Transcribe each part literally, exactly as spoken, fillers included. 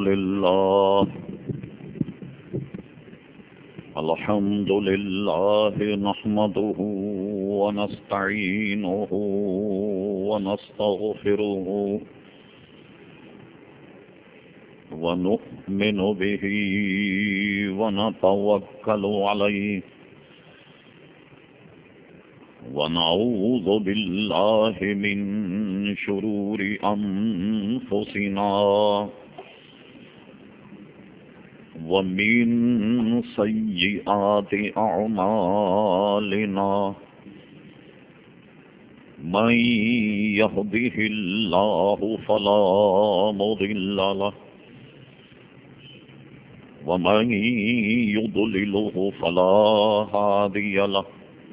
لله الحمد لله نحمده ونستعينه ونستغفره ونؤمن به ونتوكل عليه ونعوذ بالله من شرور أنفسنا ومن سيئات أعمالنا من يهده الله فلا مضل له ومن يضلله فلا هادي له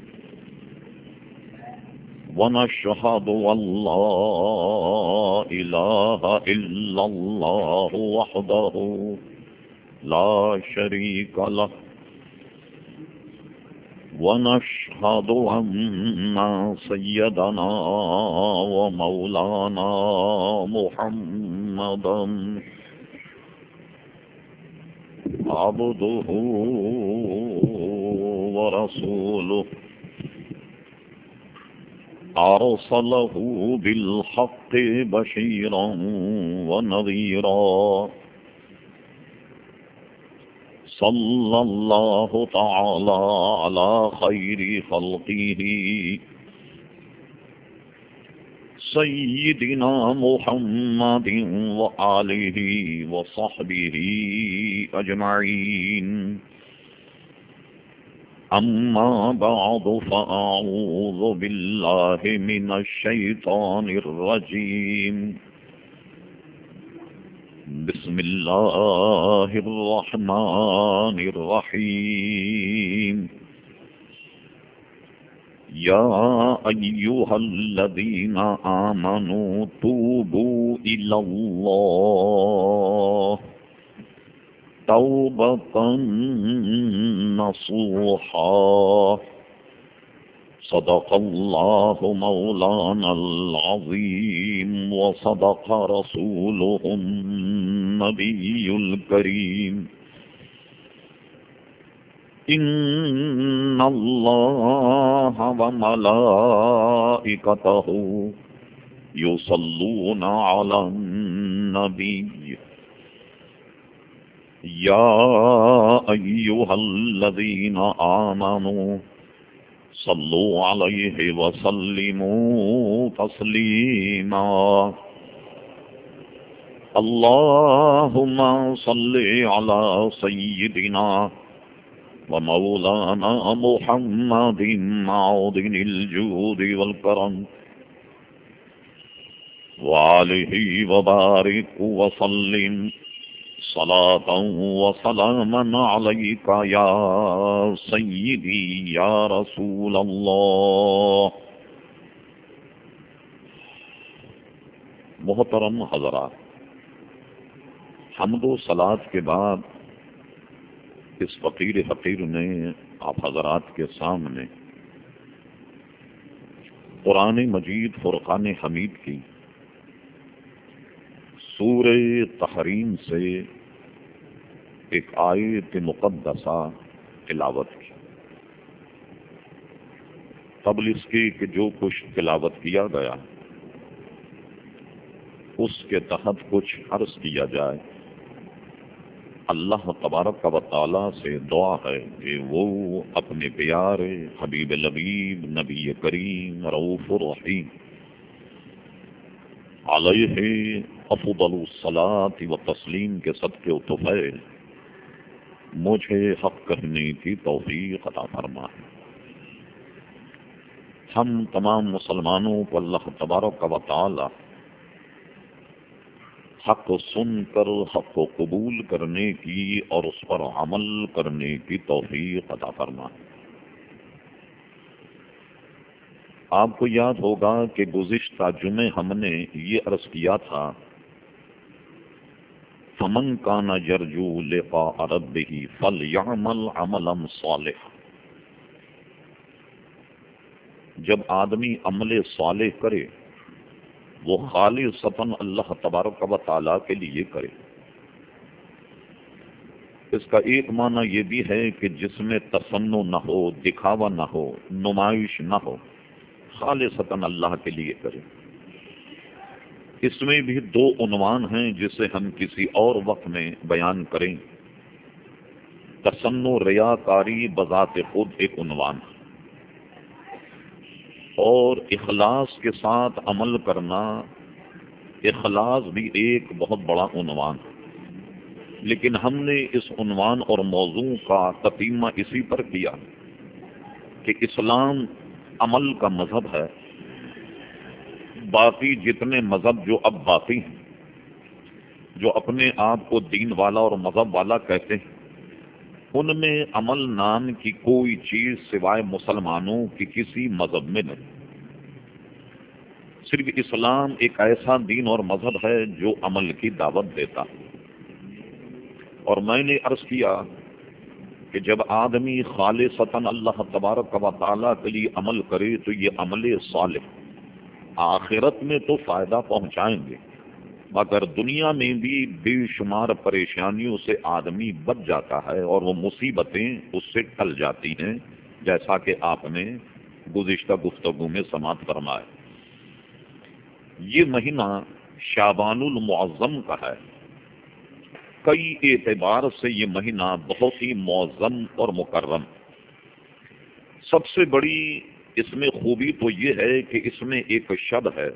ونشهد أن لا إله إلا الله وحده لا شريك له ونشهد أن سيدنا ومولانا محمدا عبده ورسوله أرسله بالحق بشيرا ونذيرا صلى الله تعالى على خير خلقه سيدنا محمد وآله وصحبه أجمعين أما بعد فأعوذ بالله من الشيطان الرجيم بسم الله الرحمن الرحيم يا أيها الذين آمنوا توبوا إلى الله توبة نصوحا صدق الله مولانا العظيم وصدق رسوله النبي الكريم إن الله وملائكته يصلون على النبي يا أيها الذين آمنوا صلوا عليه وسلموا تسليما اللهم صل على سيدنا ومولانا محمد معدن الجود والكرم وآله وبارك وسلم صلاة وسلاما عليك يا سيدي يا رسول الله. محترم حضرات، حمد و صلاۃ کے بعد اس فقیر فقیر نے آپ حضرات کے سامنے قرآن مجید فرقان حمید کی سورہ تحریم سے ایک آیت مقدسہ تلاوت کی. قبل اس کی کہ جو کچھ تلاوت کیا گیا اس کے تحت کچھ عرض کیا جائے. اللہ تبارک و تعالی سے دعا ہے کہ وہ اپنے پیارے حبیب لبیب نبی کریم رؤوف الرحیم علیہ افضل الصلاۃ و تسلیم کے صدقے و طفیل مجھے حق کہنے کی توفیق عطا فرمائے. ہم تمام مسلمانوں کو اللہ تبارک و تعالی حق سن کر حق کو قبول کرنے کی اور اس پر عمل کرنے کی توفیق عطا فرمائے. آپ کو یاد ہوگا کہ گزشتہ جمعے ہم نے یہ عرض کیا تھا فَمَنْ كَانَ يَرْجُو لِقَاءَ رَبِّهِ فَلْيَعْمَلْ عَمَلًا صَالِحًا. جب آدمی عمل صالح کرے وہ خالصتاً اللہ تبارک و تعالیٰ کے لیے کرے. اس کا ایک معنی یہ بھی ہے کہ جس میں تصنع نہ ہو، دکھاوا نہ ہو، نمائش نہ ہو، خالصتاً اللہ کے لیے کریں۔ اس میں بھی دو عنوان ہیں جسے ہم کسی اور وقت میں بیان کریں۔ تصنع ریاکاری بذات خود ایک عنوان ہے، اور اخلاص کے ساتھ عمل کرنا، اخلاص بھی ایک بہت بڑا عنوان ہے۔ لیکن ہم نے اس عنوان اور موضوع کا تتمہ اسی پر کیا کہ اسلام عمل کا مذہب ہے۔ باقی جتنے مذہب جو اب باقی ہیں، جو اپنے آپ کو دین والا اور مذہب والا کہتے ہیں، ان میں عمل نام کی کوئی چیز سوائے مسلمانوں کی کسی مذہب میں نہیں۔ صرف اسلام ایک ایسا دین اور مذہب ہے جو عمل کی دعوت دیتا ہے۔ اور میں نے عرض کیا کہ جب آدمی خالصتاً اللہ تبارک و تعالیٰ کے لیے عمل کرے تو یہ عمل صالح آخرت میں تو فائدہ پہنچائیں گے، مگر دنیا میں بھی بے شمار پریشانیوں سے آدمی بچ جاتا ہے اور وہ مصیبتیں اس سے ٹل جاتی ہیں، جیسا کہ آپ نے گزشتہ گفتگو میں سماعت فرمایا۔ یہ مہینہ شعبان المعظم کا ہے۔ کئی اعتبار سے یہ مہینہ بہت ہی معظم اور مکرم۔ سب سے بڑی اس میں خوبی تو یہ ہے کہ اس میں ایک شب ہے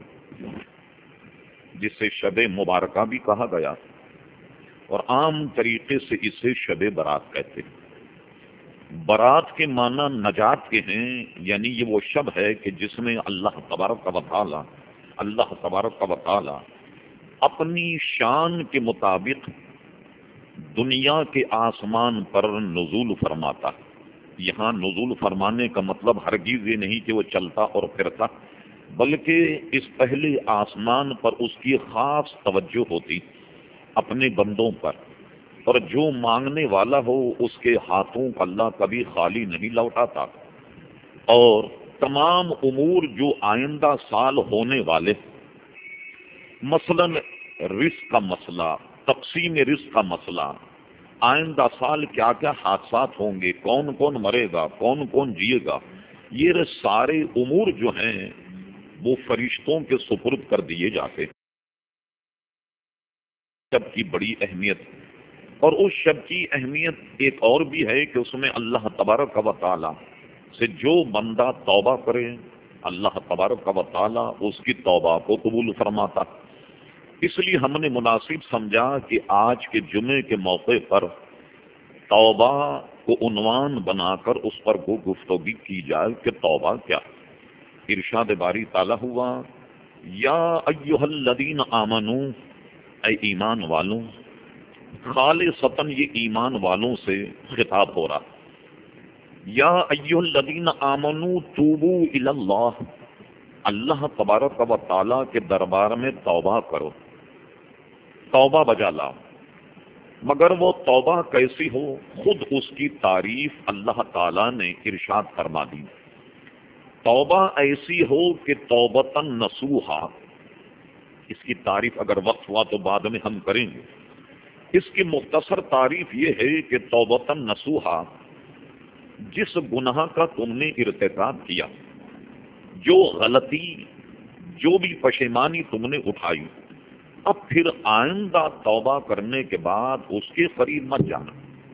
جسے شب مبارکہ بھی کہا گیا، اور عام طریقے سے اسے شب برات کہتے ہیں۔ برات کے معنی نجات کے ہیں، یعنی یہ وہ شب ہے کہ جس میں اللہ تبارک و تعالی اللہ تبارک و تعالی اپنی شان کے مطابق دنیا کے آسمان پر نزول فرماتا ہے۔ یہاں نزول فرمانے کا مطلب ہرگز یہ نہیں کہ وہ چلتا اور پھرتا، بلکہ اس پہلے آسمان پر اس کی خاص توجہ ہوتی اپنے بندوں پر، اور جو مانگنے والا ہو اس کے ہاتھوں کو اللہ کبھی خالی نہیں لوٹاتا، اور تمام امور جو آئندہ سال ہونے والے، مثلا رزق کا مسئلہ، تقسیم رزق کا مسئلہ، آئندہ سال کیا کیا حادثات ہوں گے، کون کون مرے گا، کون کون جیے گا، یہ سارے امور جو ہیں وہ فرشتوں کے سپرد کر دیے جاتے ہیں۔ شب کی بڑی اہمیت، اور اس شب کی اہمیت ایک اور بھی ہے کہ اس میں اللہ تبارک و تعالی سے جو بندہ توبہ کرے، اللہ تبارک و تعالی اس کی توبہ کو قبول فرماتا۔ اس لیے ہم نے مناسب سمجھا کہ آج کے جمعے کے موقع پر توبہ کو عنوان بنا کر اس پر کو گفتگو کی جائے کہ توبہ کیا۔ ارشاد باری تعالیٰ ہوا، یا ایھا الذین آمنو، اے ایمان والوں، خالصتاً یہ ایمان والوں سے خطاب ہو رہا، یا ایھا الذین آمنو توبوا الی اللہ، اللہ تبارک و تعالیٰ کے دربار میں توبہ کرو، توبہ بجا لاؤ۔ مگر وہ توبہ کیسی ہو، خود اس کی تعریف اللہ تعالیٰ نے ارشاد فرما دی۔ توبہ ایسی ہو کہ توبۃ نصوحا، اس کی تعریف اگر وقت ہوا تو بعد میں ہم کریں گے۔ اس کی مختصر تعریف یہ ہے کہ توبۃ نصوحا، جس گناہ کا تم نے ارتکاب کیا، جو غلطی، جو بھی پشیمانی تم نے اٹھائی، اب پھر آئندہ توبہ کرنے کے بعد اس کے قریب مت جانا،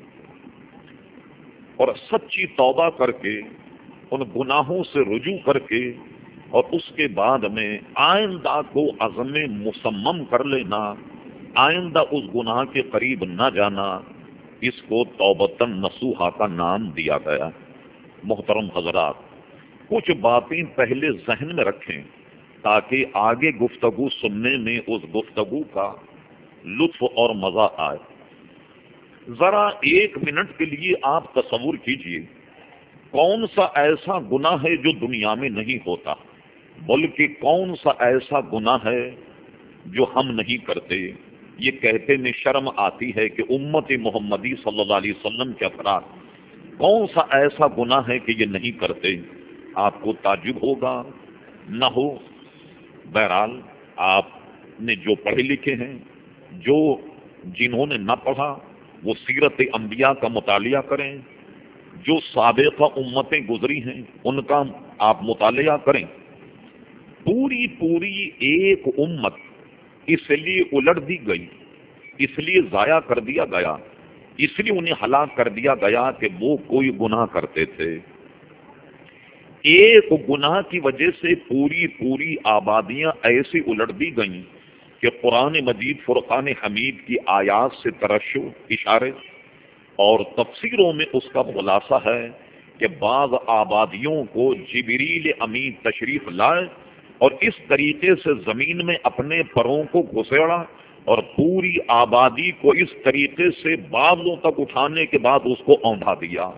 اور سچی توبہ کر کے ان گناہوں سے رجوع کر کے اور اس کے بعد میں آئندہ کو عزم مصمم کر لینا، آئندہ اس گناہ کے قریب نہ جانا، اس کو توبۃ نصوحا کا نام دیا گیا۔ محترم حضرات، کچھ باتیں پہلے ذہن میں رکھیں تاکہ آگے گفتگو سننے میں اس گفتگو کا لطف اور مزہ آئے۔ ذرا ایک منٹ کے لیے آپ تصور کیجئے، کون سا ایسا گناہ ہے جو دنیا میں نہیں ہوتا، بلکہ کون سا ایسا گناہ ہے جو ہم نہیں کرتے۔ یہ کہتے میں شرم آتی ہے کہ امت محمدی صلی اللہ علیہ وسلم کے افراد کون سا ایسا گناہ ہے کہ یہ نہیں کرتے۔ آپ کو تعجب ہوگا، نہ ہو، بہرحال آپ نے جو پڑھے لکھے ہیں، جو جنہوں نے نہ پڑھا وہ سیرت انبیاء کا مطالعہ کریں، جو سابقہ امتیں گزری ہیں ان کا آپ مطالعہ کریں۔ پوری پوری ایک امت اس لیے الٹ دی گئی، اس لیے ضائع کر دیا گیا، اس لیے انہیں ہلاک کر دیا گیا کہ وہ کوئی گناہ کرتے تھے۔ ایک گناہ کی وجہ سے پوری پوری آبادیاں ایسی الٹ دی گئیں کہ قرآن مجید فرقان حمید کی آیات سے ترشح اشارے اور تفسیروں میں اس کا خلاصہ ہے کہ بعض آبادیوں کو جبریل امین تشریف لائے اور اس طریقے سے زمین میں اپنے پروں کو گھسیڑا اور پوری آبادی کو اس طریقے سے بادلوں تک اٹھانے کے بعد اس کو اونڈھا دیا۔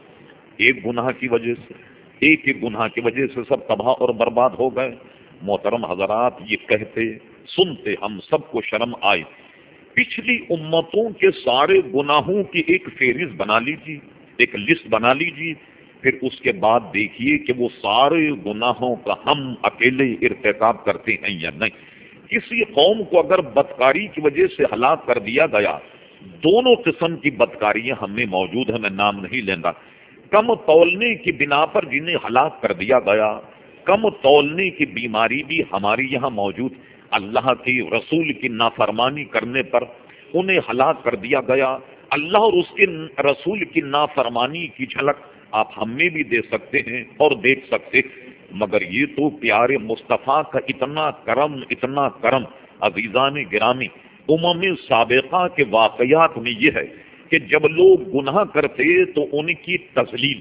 ایک گناہ کی وجہ سے، ایک ایک گناہ کی وجہ سے سب تباہ اور برباد ہو گئے۔ محترم حضرات، یہ کہتے سنتے ہم سب کو شرم آئے، پچھلی امتوں کے سارے گناہوں کی ایک فہرست بنا لیجیے، ایک لسٹ بنا لیجیے، پھر اس کے بعد دیکھیے کہ وہ سارے گناہوں کا ہم اکیلے ارتکاب کرتے ہیں یا نہیں۔ کسی قوم کو اگر بدکاری کی وجہ سے ہلاک کر دیا گیا، دونوں قسم کی بدکاریاں ہم میں موجود ہیں، میں نام نہیں لینا۔ کم تولنے کی بنا پر جنہیں ہلاک کر دیا گیا، کم تولنے کی بیماری بھی ہماری یہاں موجود، اللہ کی رسول کی نافرمانی کرنے پر انہیں ہلاک کر دیا گیا۔ اللہ اور اس کے رسول کی نافرمانی کی جھلک آپ ہم میں بھی دے سکتے ہیں اور دیکھ سکتے، مگر یہ تو پیارے مصطفیٰ کا اتنا کرم اتنا کرم عزیزان گرامی، امم سابقہ کے واقعات میں یہ ہے کہ جب لوگ گناہ کرتے تو ان کی تذلیل،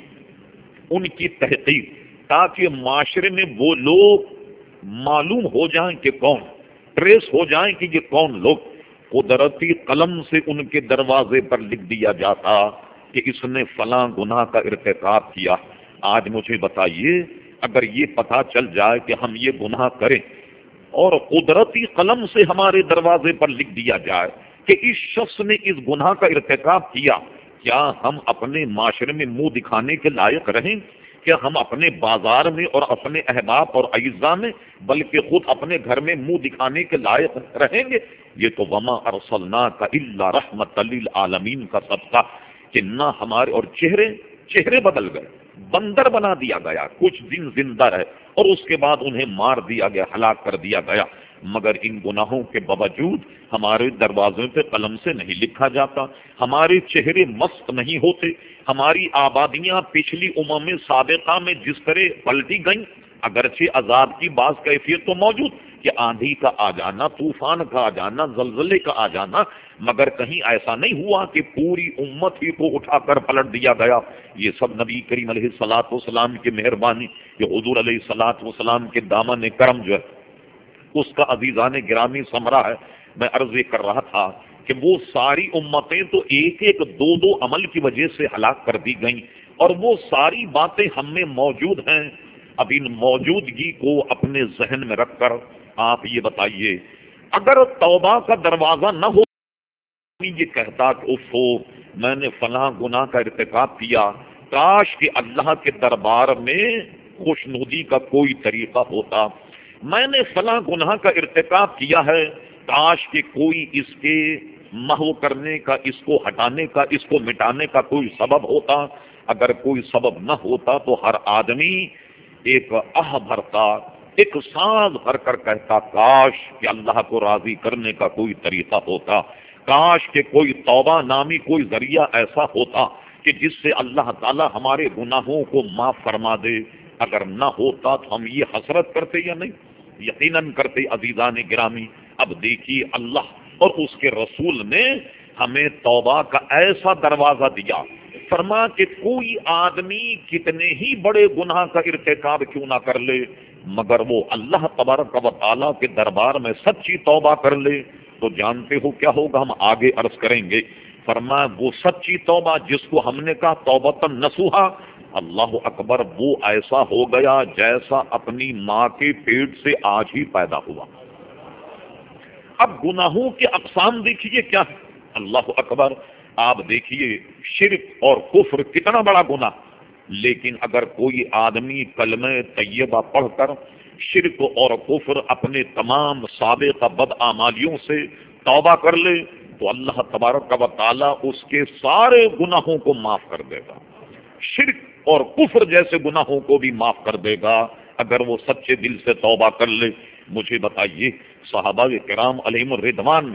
ان کی تحقیر، تاکہ معاشرے میں وہ لوگ معلوم ہو جائیں کہ کون، ٹریس ہو جائیں کہ یہ کون لوگ، قدرتی قلم سے ان کے دروازے پر لکھ دیا جاتا کہ اس نے فلاں گناہ کا ارتکاب کیا۔ آج مجھے بتائیے، اگر یہ پتہ چل جائے کہ ہم یہ گناہ کریں اور قدرتی قلم سے ہمارے دروازے پر لکھ دیا جائے کہ اس شخص نے اس گناہ کا ارتکاب کیا، کیا ہم اپنے معاشرے میں منہ دکھانے کے لائق رہیں؟ کیا ہم اپنے بازار میں اور اپنے احباب اور اعزاء میں بلکہ خود اپنے گھر میں منہ دکھانے کے لائق رہیں گے؟ یہ تو وما ارسلناک الا رحمت للعالمین کا صدقہ کہ نہ ہمارے، اور چہرے چہرے بدل گئے، بندر بنا دیا گیا، کچھ دن زندہ رہے اور اس کے بعد انہیں مار دیا گیا، ہلاک کر دیا گیا، مگر ان گناہوں کے باوجود ہمارے دروازوں پہ قلم سے نہیں لکھا جاتا، ہمارے چہرے مست نہیں ہوتے، ہماری آبادیاں پچھلی امم سابقہ میں جس طرح پلٹی گئیں، اگرچہ عذاب کی بعض کیفیت تو موجود کہ آندھی کا آ جانا، طوفان کا آ جانا، زلزلے کا آ جانا، مگر کہیں ایسا نہیں ہوا کہ پوری امت ہی کو اٹھا کر پلٹ دیا گیا۔ یہ سب نبی کریم علیہ الصلوۃ والسلام کی مہربانی، یہ حضور علیہ الصلوۃ والسلام کے دامن کرم جو ہے اس کا عزیزان گرامی ثمرہ ہے۔ میں عرض یہ کر رہا تھا کہ وہ ساری امتیں تو ایک ایک دو دو عمل کی وجہ سے ہلاک کر دی گئیں، اور وہ ساری باتیں ہم میں موجود ہیں۔ اب ان موجودگی کو اپنے ذہن میں رکھ کر آپ یہ بتائیے، اگر توبہ کا دروازہ نہ ہو، یہ کہتا کہ اف ہو میں نے فلاں گناہ کا ارتکاب کیا، کاش کہ اللہ کے دربار میں خوشنودی کا کوئی طریقہ ہوتا، میں نے فلاں گناہ کا ارتکاب کیا ہے، کاش کہ کوئی اس کے محو کرنے کا، اس کو ہٹانے کا، اس کو مٹانے کا کوئی سبب ہوتا۔ اگر کوئی سبب نہ ہوتا تو ہر آدمی ایک آہ بھرتا، ایک سانس بھر کر کہتا کاش کہ اللہ کو راضی کرنے کا کوئی طریقہ ہوتا، کاش کہ کوئی توبہ نامی کوئی ذریعہ ایسا ہوتا کہ جس سے اللہ تعالی ہمارے گناہوں کو معاف فرما دے۔ اگر نہ ہوتا تو ہم یہ حسرت کرتے یا نہیں؟ یقیناً کرتے عزیزان گرامی۔ اب دیکھیے اللہ اور اس کے رسول نے ہمیں توبہ کا ایسا دروازہ دیا، فرما کہ کوئی آدمی کتنے ہی بڑے گناہ کا ارتکاب کیوں نہ کر لے، مگر وہ اللہ تبارک و تعالیٰ کے دربار میں سچی توبہ کر لے تو جانتے ہو کیا ہوگا، ہم آگے عرض کریں گے۔ فرمایا وہ سچی توبہ جس کو ہم نے کہا توبۃ نصوحا، اللہ اکبر، وہ ایسا ہو گیا جیسا اپنی ماں کے پیٹ سے آج ہی پیدا ہوا۔ اب گناہوں کے اقسام دیکھیے کیا ہے، اللہ اکبر، آپ دیکھیے شرک اور کفر کتنا بڑا گناہ، لیکن اگر کوئی آدمی کلمہ طیبہ پڑھ کر شرک اور کفر اپنے تمام سابقہ بدعمالیوں سے توبہ کر لے تو اللہ تبارک و تعالیٰ اس کے سارے گناہوں کو معاف کر دے گا، شرک اور کفر جیسے گناہوں کو بھی معاف کر دے گا اگر وہ سچے دل سے توبہ کر لے۔ مجھے بتائیے صحابہ کرام علیہم الرضوان میں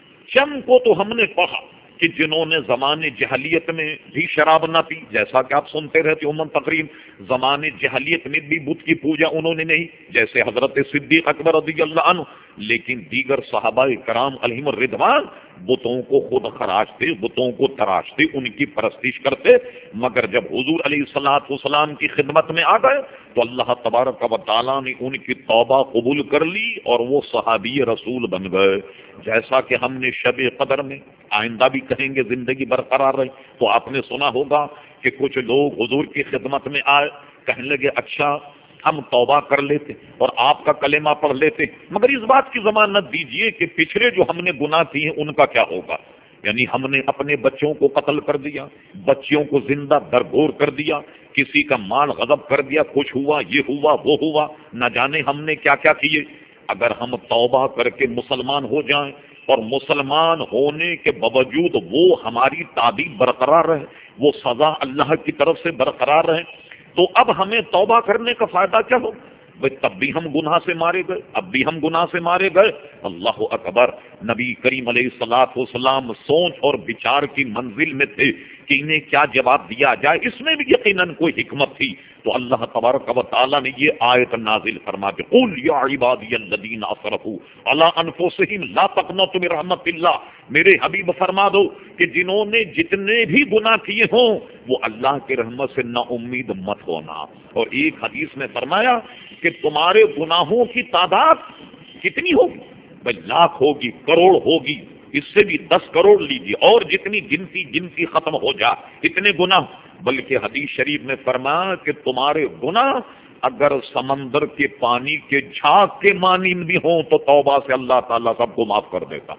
چند کو تو ہم نے پڑھا کہ جنہوں نے زمانے جہلیت میں بھی شراب نہ پی، جیسا کہ آپ سنتے رہتے عموماً تقریر، زمانے جہلیت میں بھی بت کی پوجا انہوں نے نہیں، جیسے حضرت صدیق اکبر رضی اللہ عنہ، لیکن دیگر صحابہ کرام علیہم الرضوان بتوں کو خود خراشتے، بتوں کو تراشتے، ان کی پرستش کرتے، مگر جب حضور علیہ الصلوۃ والسلام کی خدمت میں آ گئے تو اللہ تبارک و تعالیٰ نے ان کی توبہ قبول کر لی اور وہ صحابی رسول بن گئے۔ جیسا کہ ہم نے شب قدر میں، آئندہ بھی کہیں گے زندگی برقرار رہی، تو آپ نے سنا ہوگا کہ کچھ لوگ حضور کی خدمت میں آئے، کہنے لگے اچھا ہم توبہ کر لیتے اور آپ کا کلمہ پڑھ لیتے، مگر اس بات کی ضمانت دیجئے کہ پچھلے جو ہم نے گناہ کیے ان کا کیا ہوگا؟ یعنی ہم نے اپنے بچوں کو قتل کر دیا، بچیوں کو زندہ درگور کر دیا، کسی کا مال غصب کر دیا، کچھ ہوا، یہ ہوا، وہ ہوا، نہ جانے ہم نے کیا کیا کیے۔ اگر ہم توبہ کر کے مسلمان ہو جائیں اور مسلمان ہونے کے باوجود وہ ہماری تعدیب برقرار رہے، وہ سزا اللہ کی طرف سے برقرار رہے، تو اب ہمیں توبہ کرنے کا فائدہ کیا ہو؟ بھئی تب بھی ہم گناہ سے مارے گئے، اب بھی ہم گناہ سے مارے گئے۔ اللہ اکبر، نبی کریم علیہ الصلوۃ والسلام سوچ اور بچار کی منزل میں تھے کہ انہیں کیا جواب دیا جائے، اس میں بھی یقیناً کوئی حکمت تھی، تو اللہ تبارک و تعالیٰ نے یہ آیت نازل فرما دی، قل یا عبادی الذین اسرفوا علی انفسہم لا تقنطوا من رحمت اللہ، میرے حبیب فرما دو کہ جنہوں نے جتنے بھی گناہ کیے ہوں وہ اللہ کی رحمت سے نا امید مت ہونا۔ اور ایک حدیث میں فرمایا کہ تمہارے گناہوں کی تعداد کتنی ہوگی؟ بھائی لاکھ ہوگی، کروڑ ہوگی، اس سے بھی دس کروڑ لیجیے، اور جتنی گنتی گنتی ختم ہو جا، اتنے گناہ، بلکہ حدیث شریف میں فرمایا کہ تمہارے گناہ اگر سمندر کے پانی کے جھاگ کے مانند بھی ہوں تو توبہ سے اللہ تعالیٰ سب کو معاف کر دیتا۔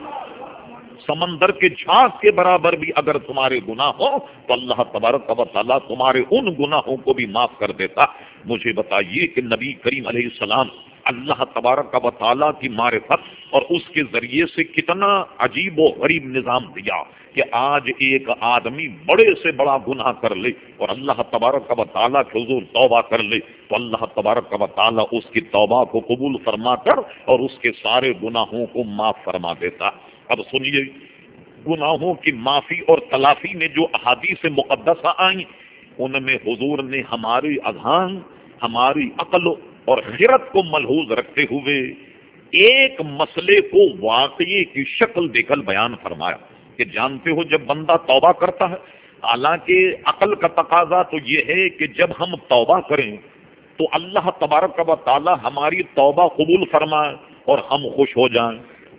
سمندر کے جھاگ کے برابر بھی اگر تمہارے گناہ ہو تو اللہ تبارک و تعالیٰ تمہارے ان گناہوں کو بھی معاف کر دیتا۔ مجھے بتائیے کہ نبی کریم علیہ السلام اللہ تبارک و تعالیٰ کی معرفت اور اس کے ذریعے سے کتنا عجیب و غریب نظام دیا کہ آج ایک آدمی بڑے سے بڑا گناہ کر لے اور اللہ تبارک و تعالیٰ کے حضور توبہ کر لے تو اللہ تبارک و تعالیٰ اس کی توبہ کو قبول فرما کر اور اس کے سارے گناہوں کو معاف فرما دیتا۔ اب سنیے، گناہوں کی معافی اور تلافی میں جو احادیث مقدسہ آئیں ان میں حضور نے ہماری اذہان، ہماری عقل اور خرد کو ملحوظ رکھتے ہوئے ایک مسئلے کو واقعے کی شکل دے کر بیان فرمایا کہ جانتے ہو جب بندہ توبہ کرتا ہے، حالانکہ عقل کا تقاضا تو یہ ہے کہ جب ہم توبہ کریں تو اللہ تبارک و تعالی ہماری توبہ قبول فرمائے اور ہم خوش ہو جائیں۔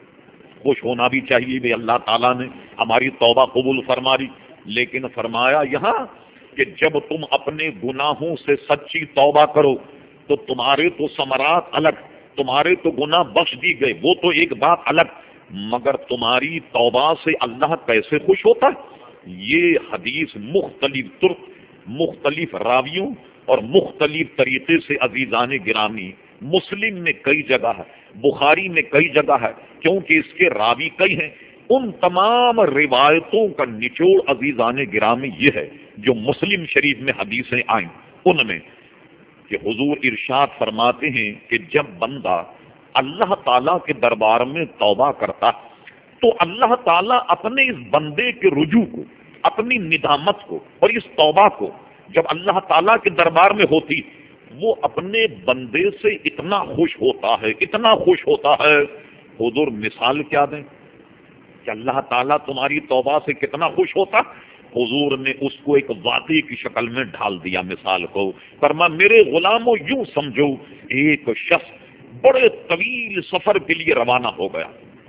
خوش ہونا بھی چاہیے بھی اللہ تعالیٰ نے ہماری توبہ قبول فرما دی، لیکن فرمایا یہاں کہ جب تم اپنے گناہوں سے سچی توبہ کرو تو تمہارے تو ثمرات الگ، تمہارے تو گناہ بخش دی گئے، وہ تو ایک بات الگ، مگر تمہاری توبہ سے اللہ کیسے خوش ہوتا ہے؟ یہ حدیث مختلف طرق، مختلف راویوں اور مختلف طریقے سے عزیزان گرامی مسلم میں کئی جگہ ہے، بخاری میں کئی جگہ ہے، کیونکہ اس کے راوی کئی ہیں۔ ان تمام روایتوں کا نچوڑ عزیزان گرامی یہ ہے جو مسلم شریف میں حدیثیں آئیں، ان میں کہ حضور ارشاد فرماتے ہیں کہ جب بندہ اللہ تعالیٰ کے دربار میں توبہ کرتا تو اللہ تعالیٰ اپنے اس بندے کے رجوع کو، اپنی ندامت کو اور اس توبہ کو جب اللہ تعالیٰ کے دربار میں ہوتی وہ اپنے بندے سے اتنا خوش ہوتا ہے، اتنا خوش ہوتا ہے۔ حضور مثال کیا دیں کہ اللہ تعالیٰ تمہاری توبہ سے کتنا خوش ہوتا؟ حضور نے اس کو ایک واقعے کی شکل میں ڈھال دیا مثال کو، فرما میرے غلاموں یوں سمجھو ایک شخص بڑے طویل سفر کے لیے روانہ ہو گیا،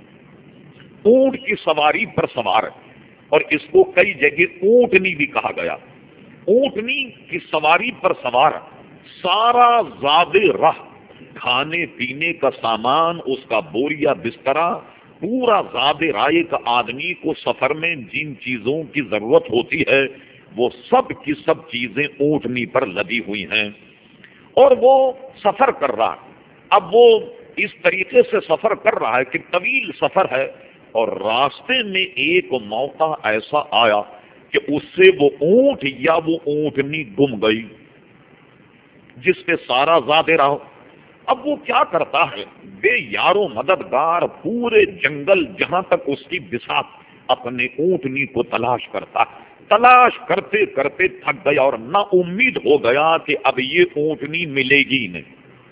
اونٹ کی سواری پر سوار ہے، اور اس کو کئی جگہ اونٹنی بھی کہا گیا، اونٹنی کی سواری پر سوار ہے، سارا زاد راہ، کھانے پینے کا سامان، اس کا بوریا بسترا، پورا زاد رائے کا آدمی کو سفر میں جن چیزوں کی ضرورت ہوتی ہے وہ سب کی سب چیزیں اونٹنی پر لدی ہوئی ہیں، اور وہ سفر کر رہا ہے۔ اب وہ اس طریقے سے سفر کر رہا ہے کہ طویل سفر ہے، اور راستے میں ایک موقع ایسا آیا کہ اس سے وہ اونٹ یا وہ اونٹنی گم گئی جس پہ سارا زادے رہا. اب وہ کیا کرتا ہے، بے یارو مددگار پورے جنگل جہاں تک اس کی بساط اپنے اونٹنی کو تلاش کرتا، تلاش کرتے کرتے تھک گیا اور نا امید ہو گیا کہ اب یہ اونٹنی ملے گی نہیں.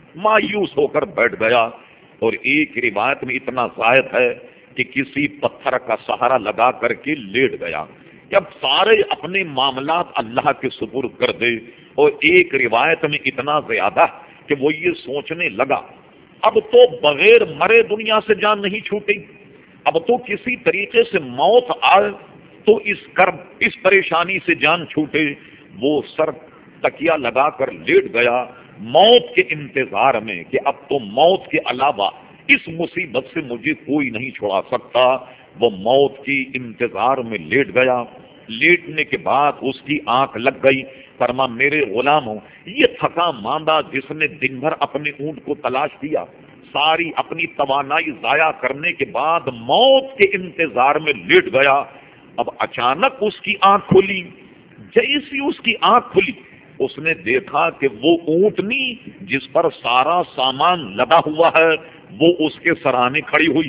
مایوس ہو کر بیٹھ گیا، اور ایک روایت میں اتنا زائد ہے کہ کسی پتھر کا سہارا لگا کر کے لیٹ گیا. جب سارے اپنے معاملات اللہ کے سپرد کر دے، اور ایک روایت میں اتنا زیادہ کہ وہ یہ سوچنے لگا اب تو بغیر مرے دنیا سے جان نہیں چھوٹی، اب تو کسی طریقے سے موت آئے تو اس کرب اس پریشانی سے جان چھوٹے. وہ سر تکیا لگا کر لیٹ گیا موت کے انتظار میں کہ اب تو موت کے علاوہ اس مصیبت سے مجھے کوئی نہیں چھڑا سکتا. وہ موت کی انتظار میں لیٹ گیا. لیٹنے کے بعد اس کی آنکھ لگ گئی. فرما میرے غلاموں، یہ تھکا ماندہ جس نے دن بھر اپنے اونٹ کو تلاش کیا، ساری اپنی توانائی ضائع کرنے کے بعد موت کے انتظار میں لیٹ گیا. اب اچانک اس کی آنکھ کھلی. جیسی اس کی آنکھ کھلی اس نے دیکھا کہ وہ اونٹنی جس پر سارا سامان لدا ہوا ہے وہ اس کے سرانے کھڑی ہوئی.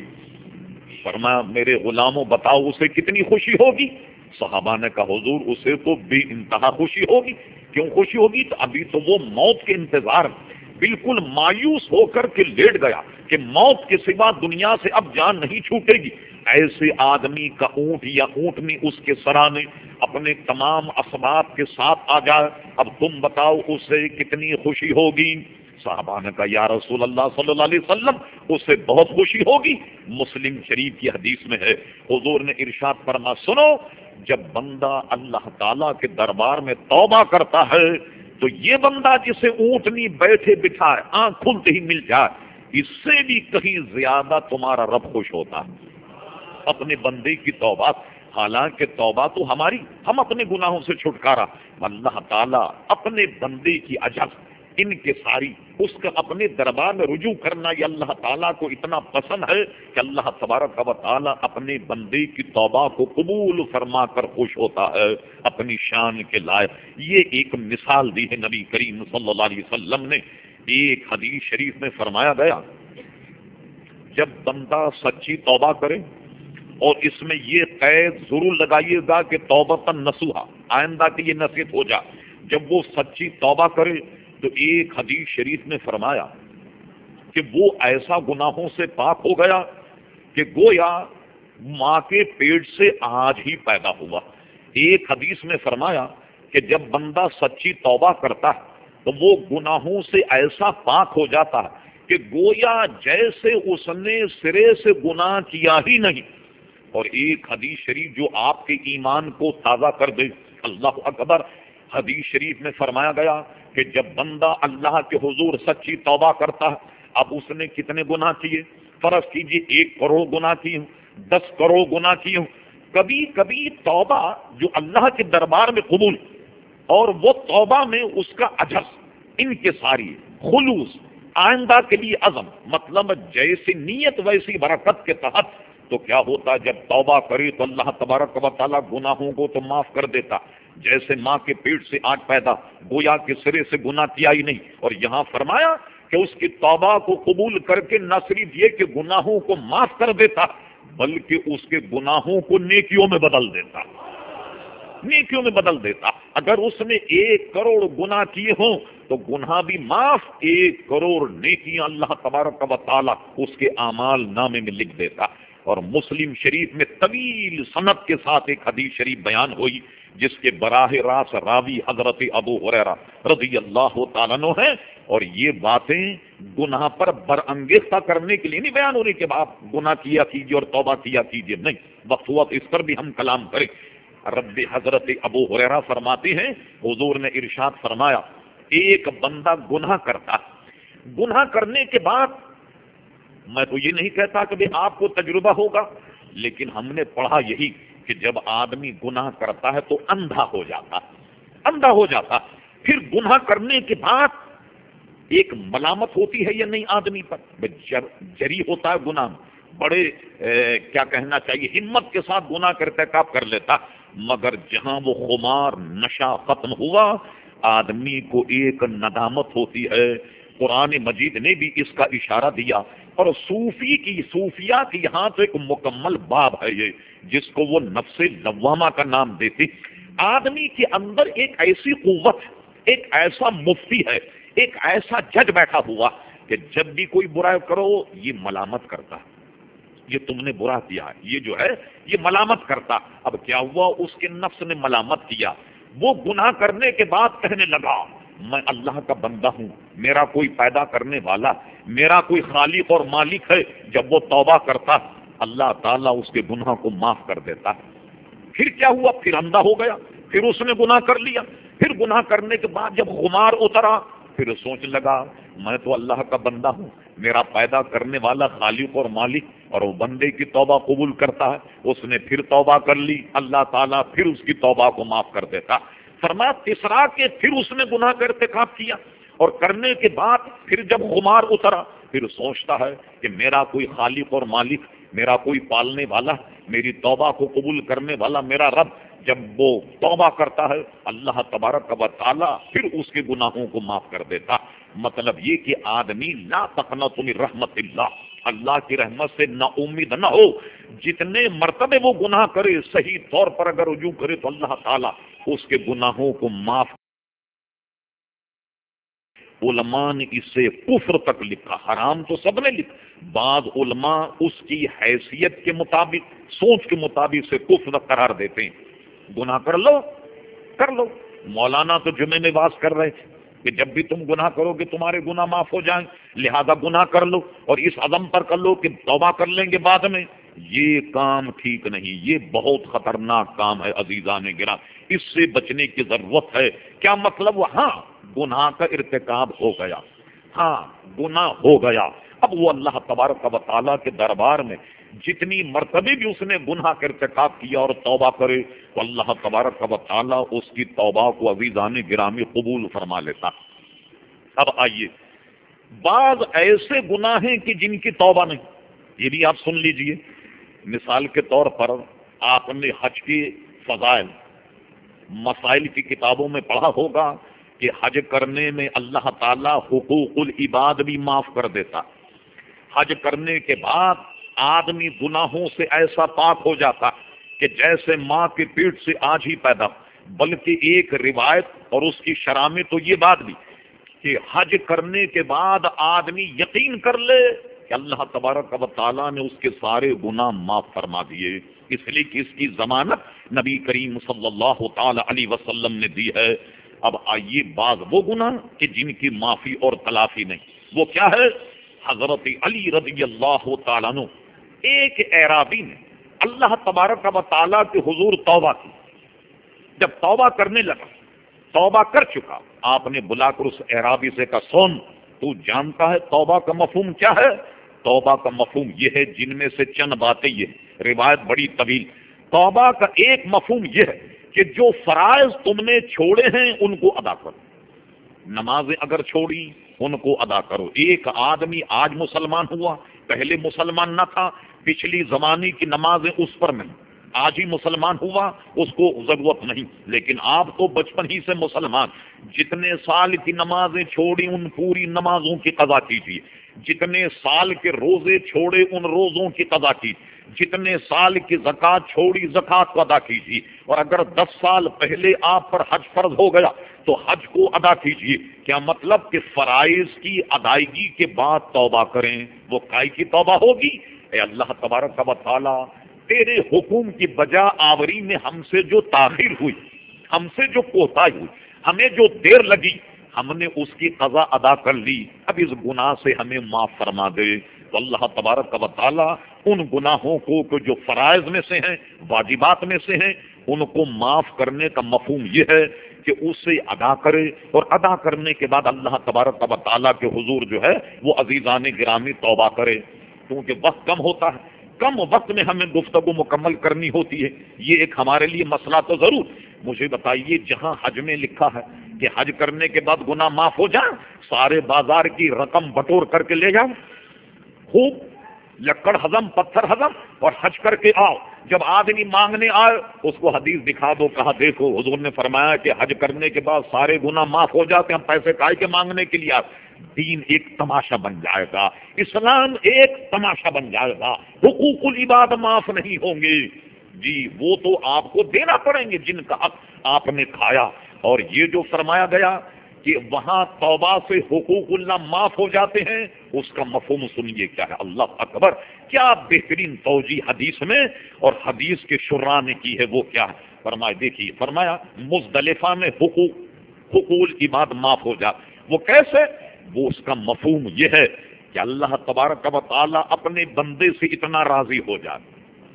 فرمایا میرے غلاموں بتاؤ اسے کتنی خوشی ہوگی؟ صحابہ نے کہا حضور اسے تو بے انتہا خوشی ہوگی. کیوں خوشی ہوگی؟ تو ابھی تو وہ موت کے انتظار بالکل مایوس ہو کر کے لیٹ گیا کہ موت کے سوا دنیا سے اب جان نہیں چھوٹے گی. ایسے آدمی کا اونٹ یا اونٹنی اس کے سرانے اپنے تمام اسباب کے ساتھ آ جائے، اب تم بتاؤ اسے کتنی خوشی ہوگی؟ صحابہ نے کہا یا رسول اللہ صلی اللہ علیہ وسلم اسے بہت خوشی ہوگی. مسلم شریف کی حدیث میں ہے حضور نے ارشاد فرما سنو، جب بندہ اللہ تعالیٰ کے دربار میں توبہ کرتا ہے تو یہ بندہ جسے اونٹنی بیٹھے بٹھائے آنکھ کھلتے ہی مل جائے، اس سے بھی کہیں زیادہ تمہارا رب خوش ہوتا ہے. اپنے بندے کی توبہ، حالانکہ توبہ تو ہماری، ہم اپنے گناہوں سے چھٹکارا، اللہ تعالیٰ اپنے بندے کی اجر ان کے ساری اس کا اپنے دربار میں رجوع کرنا یہ اللہ تعالیٰ کو اتنا پسند ہے کہ اللہ تبارک و تعالیٰ اپنے بندے کی توبہ کو قبول فرما کر خوش ہوتا ہے اپنی شان کے لائق. یہ ایک مثال دی ہے نبی کریم صلی اللہ علیہ وسلم نے. ایک حدیث شریف میں فرمایا گیا جب بندہ سچی توبہ کرے، اور اس میں یہ قید ضرور لگائیے گا کہ توبۃ نصوحا، آئندہ کی یہ نصیحت ہو جائے، جب وہ سچی توبہ کرے تو ایک حدیث شریف نے فرمایا کہ وہ ایسا گناہوں سے پاک ہو گیا کہ گویا ماں کے پیٹ سے آج ہی پیدا ہوا. ایک حدیث میں فرمایا کہ جب بندہ سچی توبہ کرتا ہے تو وہ گناہوں سے ایسا پاک ہو جاتا ہے کہ گویا جیسے اس نے سرے سے گناہ کیا ہی نہیں. اور ایک حدیث شریف جو آپ کے ایمان کو تازہ کر دے، اللہ اکبر، حدیث شریف میں فرمایا گیا کہ جب بندہ اللہ کے حضور سچی توبہ کرتا ہے، اب اس نے کتنے گناہ کیے؟ فرض کیجئے ایک کروڑ گناہ کیے ہوں، دس کروڑ گناہ کیے ہوں. کبھی کبھی توبہ جو اللہ کے دربار میں قبول اور وہ توبہ میں اس کا اجر ان کے ساری خلوص آئندہ کے لیے عزم، مطلب جیسی نیت ویسی برکت کے تحت. تو کیا ہوتا جب توبہ کرے تو اللہ تبارک و تعالیٰ گناہوں کو تو معاف کر دیتا، جیسے ماں کے پیٹ سے آج پیدا، گویا کے سرے سے گناہ کیا ہی نہیں. اور یہاں فرمایا کہ اس کی توبہ کو قبول کر کے نہ صرف یہ کہ گناہوں کو معاف کر دیتا بلکہ اس کے گناہوں کو نیکیوں میں بدل دیتا، نیکیوں میں بدل دیتا. اگر اس نے ایک کروڑ گناہ کیے ہوں تو گناہ بھی معاف، ایک کروڑ نیکیاں اللہ تبارک و تعالیٰ اس کے اعمال نامے میں لکھ دیتا. اور مسلم شریف میں طویل سند کے ساتھ ایک حدیث شریف بیان ہوئی جس کے براہ راست راوی حضرت ابو ہریرہ رضی اللہ تعالیٰ عنہ ہیں. اور یہ باتیں گناہ پر برانگیختہ کرنے کے لیے نہیں بیان ہونے کے بعد گناہ کیا کیجیے اور توبہ کیا کیجیے، نہیں، وقت ہوا اس پر بھی ہم کلام کریں. رب حضرت ابو ہریرہ فرماتے ہیں حضور نے ارشاد فرمایا ایک بندہ گناہ کرتا، گناہ کرنے کے بعد، میں تو یہ نہیں کہتا کہ آپ کو تجربہ ہوگا، لیکن ہم نے پڑھا یہی کہ جب آدمی گناہ کرتا ہے تو اندھا ہو جاتا، اندھا ہو جاتا. پھر گناہ کرنے کے بعد ایک ملامت ہوتی ہے یا نہیں آدمی پر، جر جری ہوتا ہے گناہ، بڑے اے, کیا کہنا چاہیے ہمت کے ساتھ گناہ کا ارتکاب کر لیتا، مگر جہاں وہ خمار نشہ ختم ہوا آدمی کو ایک ندامت ہوتی ہے۔ قرآن مجید نے بھی اس کا اشارہ دیا، اور صوفی کی صوفیہ کی یہاں تو ایک مکمل باب ہے یہ، جس کو وہ نفس لوامہ کا نام دیتی۔ آدمی کے اندر ایک ایسی قوت، ایک ایسا مفتی ہے، ایک ایسا جج بیٹھا ہوا کہ جب بھی کوئی برا کرو یہ ملامت کرتا ہے، یہ تم نے برا کیا ہے، یہ جو ہے یہ ملامت کرتا۔ اب کیا ہوا، اس کے نفس نے ملامت کیا، وہ گناہ کرنے کے بعد کہنے لگا میں اللہ کا بندہ ہوں، میرا کوئی پیدا کرنے والا، میرا کوئی خالق اور مالک ہے۔ جب وہ توبہ کرتا اللہ تعالیٰ اس کے گناہ کو معاف کر دیتا۔ پھر کیا ہوا، پھر اندھا ہو گیا، پھر اس نے گناہ کر لیا، پھر گناہ کرنے کے بعد جب خمار اترا پھر سوچ لگا میں تو اللہ کا بندہ ہوں، میرا پیدا کرنے والا خالق اور مالک، اور وہ بندے کی توبہ قبول کرتا ہے۔ اس نے پھر توبہ کر لی، اللہ تعالیٰ پھر اس کی توبہ کو معاف کر دیتا۔ فرمایا تیسرا کہ پھر اس نے گناہ کا ارتکاب کیا، اور کرنے کے بعد پھر جب خمار اترا پھر سوچتا ہے کہ میرا کوئی خالق اور مالک، میرا کوئی پالنے والا، میری توبہ کو قبول کرنے والا میرا رب۔ جب وہ توبہ کرتا ہے اللہ تبارک و تعالی پھر اس کے گناہوں کو معاف کر دیتا۔ مطلب یہ کہ آدمی لا تقنط من رحمت اللہ، اللہ کی رحمت سے نا امید نہ ہو۔ جتنے مرتبے وہ گناہ کرے صحیح طور پر اگر رجوع کرے تو اللہ تعالیٰ اس کے گناہوں کو معاف۔ علماء نے اسے کفر تک لکھا، حرام تو سب نے لکھا، بعض علماء اس کی حیثیت کے مطابق، سوچ کے مطابق سے کفر قرار دیتے ہیں۔ گناہ کر لو کر لو، مولانا تو جمعے میں واز کر رہے تھے کہ جب بھی تم گناہ کرو گے تمہارے گناہ معاف ہو جائیں، لہذا گناہ کر لو، اور اس عزم پر کر لو کہ توبہ کر لیں گے بعد میں۔ یہ کام ٹھیک نہیں، یہ بہت خطرناک کام ہے عزیزان گرام، اس سے بچنے کی ضرورت ہے۔ کیا مطلب، ہاں گناہ کا ارتکاب ہو گیا، ہاں گناہ ہو گیا، اب وہ اللہ تبارک و تعالیٰ کے دربار میں جتنی مرتبے بھی اس نے گناہ کا ارتکاب کیا اور توبہ کرے تو اللہ تبارک و تعالیٰ اس کی توبہ کو عزیزان گرامی قبول فرما لیتا۔ اب آئیے، بعض ایسے گناہ ہیں کہ جن کی توبہ نہیں، یہ بھی آپ سن لیجئے۔ مثال کے طور پر آپ نے حج کی فضائل مسائل کی کتابوں میں پڑھا ہوگا کہ حج کرنے میں اللہ تعالیٰ حقوق العباد بھی معاف کر دیتا۔ حج کرنے کے بعد آدمی گناہوں سے ایسا پاک ہو جاتا کہ جیسے ماں کے پیٹ سے آج ہی پیدا۔ بلکہ ایک روایت اور اس کی شرح میں تو یہ بات بھی کہ حج کرنے کے بعد آدمی یقین کر لے کہ اللہ تبارک و تعالیٰ نے اس کے سارے گناہ معاف فرما دیے، اس لیے کہ اس کی ضمانت نبی کریم صلی اللہ تعالی علیہ وسلم نے دی ہے۔ اب آئیے، بعض وہ گناہ کہ جن کی معافی اور تلافی نہیں، وہ کیا ہے؟ حضرت علی رضی اللہ تعالیٰ عنہ، ایک اعرابی نے اللہ تبارک و تعالیٰ کے حضور توبہ کی۔ جب توبہ کرنے لگا، توبہ کر چکا، آپ نے بلا کر اس اعرابی سے کہا سن، تو جانتا ہے توبہ کا مفہوم کیا ہے؟ توبہ کا مفہوم یہ ہے، جن میں سے چند باتیں یہ ہے، روایت بڑی طویل۔ توبہ کا ایک مفہوم یہ ہے کہ جو فرائض تم نے چھوڑے ہیں ان کو ادا کرو، نمازیں اگر چھوڑی ان کو ادا کرو۔ ایک آدمی آج مسلمان ہوا، پہلے مسلمان نہ تھا، پچھلی زمانے کی نمازیں اس پر نہیں، آج ہی مسلمان ہوا اس کو ضرورت نہیں، لیکن آپ تو بچپن ہی سے مسلمان، جتنے سال کی نمازیں چھوڑی ان پوری نمازوں کی قضا کیجیے، جتنے سال کے روزے چھوڑے ان روزوں کی قضا کیجیے، جتنے سال کی زکات چھوڑی زکات کو ادا کیجیے، اور اگر دس سال پہلے آپ پر حج فرض ہو گیا تو حج کو ادا کیجیے۔ کیا مطلب کہ فرائض کی ادائیگی کے بعد توبہ کریں، وہ کائی کی توبہ ہوگی؟ اے اللہ تبارک و تعالی، تیرے حکم کی بجا آوری میں ہم سے جو تاخیر ہوئی، ہم سے جو کوتاہی ہوئی، ہمیں جو دیر لگی، ہم نے اس کی قضا ادا کر لی، اب اس گناہ سے ہمیں معاف فرما دے۔ تو اللہ تبارک و تعالی ان گناہوں کو جو فرائض میں سے ہیں، واجبات میں سے ہیں، ان کو معاف کرنے کا مفہوم یہ ہے کہ اسے ادا کرے، اور ادا کرنے کے بعد اللہ تبارک و تعالیٰ کے حضور جو ہے وہ عزیزان گرامی توبہ کرے۔ کیونکہ وقت کم ہوتا ہے، کم وقت میں ہمیں گفتگو مکمل کرنی ہوتی ہے، یہ ایک ہمارے لیے مسئلہ تو ضرور۔ مجھے بتائیے، جہاں حج میں لکھا ہے کہ حج کرنے کے بعد گناہ معاف ہو جائیں، سارے بازار کی رقم بٹور کر کے لے جاؤ، خوب لکڑ ہضم پتھر ہضم اور حج کر کے آؤ. جب آدمی مانگنے آئے اس کو حدیث دکھا دو, کہا دیکھو حضور نے فرمایا کہ حج کرنے کے بعد سارے گناہ معاف ہو جاتے ہیں, ہم پیسے کائے کے مانگنے کے لیے آئے. دین ایک تماشا بن جائے گا, اسلام ایک تماشا بن جائے گا, حقوق العباد معاف نہیں ہوں گے. جی وہ تو آپ کو دینا پڑیں گے جن کا حق آپ نے کھایا. اور یہ جو فرمایا گیا کہ وہاں توبہ سے حقوق اللہ معاف ہو جاتے ہیں, اس کا مفہوم سنیے کیا ہے. اللہ اکبر, کیا بہترین توجیہ حدیث میں اور حدیث کے شراح نے کی ہے. وہ کیا ہے فرمایا, دیکھیے فرمایا مزدلفہ میں حقوق حقوق العباد معاف ہو جاتے. وہ کیسے؟ وہ اس کا مفہوم یہ ہے کہ اللہ تبارک و تعالی اپنے بندے سے اتنا راضی ہو جاتا,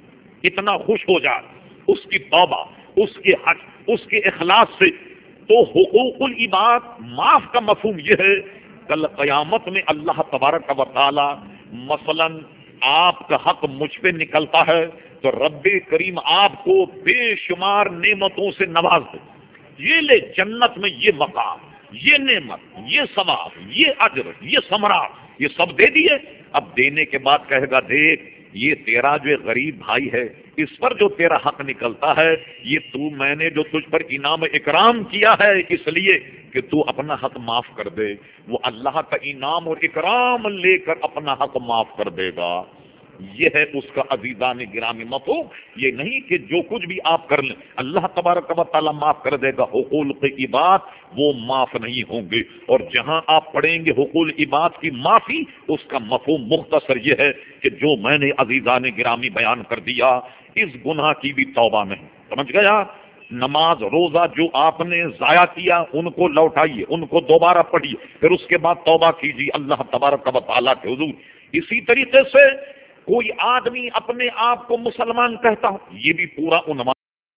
اتنا خوش ہو جاتا, اس کی توبہ, اس کے حج, اس کے اخلاص سے. تو حقوق العباد معاف کا مفہوم یہ ہے, کل قیامت میں اللہ تبارک و تعالی مثلا آپ کا حق مجھ پہ نکلتا ہے تو رب کریم آپ کو بے شمار نعمتوں سے نواز دے. یہ لے جنت میں یہ مقام, یہ نعمت, یہ ثواب, یہ اجر, یہ ثمرات, یہ سب دے دیے. اب دینے کے بعد کہے گا دیکھ یہ تیرا جو غریب بھائی ہے اس پر جو تیرا حق نکلتا ہے, یہ تو میں نے جو تجھ پر انعام اکرام کیا ہے اس لیے کہ تو اپنا حق معاف کر دے. وہ اللہ کا انعام اور اکرام لے کر اپنا حق معاف کر دے گا. یہ ہے اس کا عزیزان گرامی مفہوم. یہ نہیں کہ جو کچھ بھی آپ کر لیں اللہ تبارک و تعالیٰ معاف کر دے گا. حقوق عباد وہ معاف نہیں ہوں گے. اور جہاں آپ پڑھیں گے حقوق عباد کی معافی, اس کا مفہوم مختصر یہ ہے کہ جو میں نے عزیزان گرامی بیان کر دیا, اس گناہ کی بھی توبہ نہیں. سمجھ گیا؟ نماز روزہ جو آپ نے ضائع کیا ان کو لوٹائیے, ان کو دوبارہ پڑھیے, پھر اس کے بعد توبہ کیجیے اللہ تبارک و تعالیٰ کے حضور. اسی طریقے سے کوئی آدمی اپنے آپ کو مسلمان کہتا ہو, یہ بھی پورا عنوان